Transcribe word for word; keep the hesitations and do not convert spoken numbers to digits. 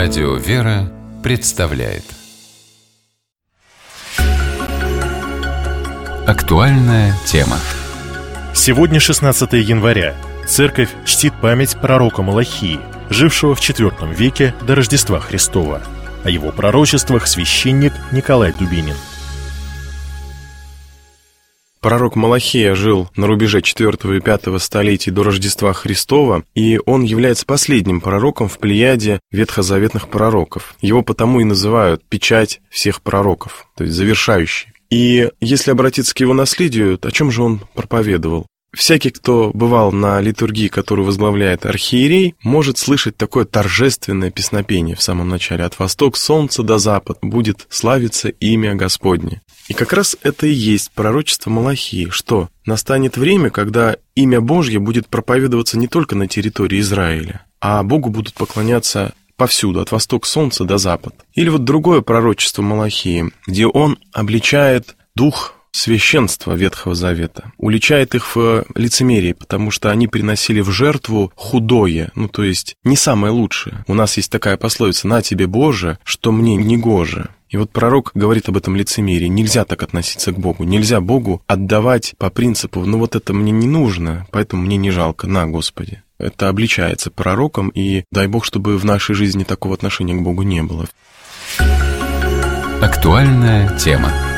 Радио «Вера» представляет актуальная тема. Сегодня шестнадцатое января. Церковь чтит память пророка Малахии, жившего в четвёртом веке до Рождества Христова. О его пророчествах священник Николай Дубинин. Пророк Малахия жил на рубеже четвёртого и пятого столетий до Рождества Христова, и он является последним пророком в плеяде ветхозаветных пророков. Его потому и называют «печать всех пророков», то есть завершающий. И если обратиться к его наследию, то о чем же он проповедовал? Всякий, кто бывал на литургии, которую возглавляет архиерей, может слышать такое торжественное песнопение в самом начале. «От восток солнца до запад будет славиться имя Господне». И как раз это и есть пророчество Малахии, что настанет время, когда имя Божье будет проповедоваться не только на территории Израиля, а Богу будут поклоняться повсюду, от восток солнца до запад. Или вот другое пророчество Малахии, где он обличает дух священства Ветхого Завета, уличает их в лицемерии, потому что они приносили в жертву худое, ну то есть не самое лучшее. У нас есть такая пословица «на тебе, Боже, что мне не гоже». И вот пророк говорит об этом лицемерии. Нельзя так относиться к Богу. Нельзя Богу отдавать по принципу «ну вот это мне не нужно, поэтому мне не жалко, на, Господи». Это обличается пророком, и дай Бог, чтобы в нашей жизни такого отношения к Богу не было. Актуальная тема.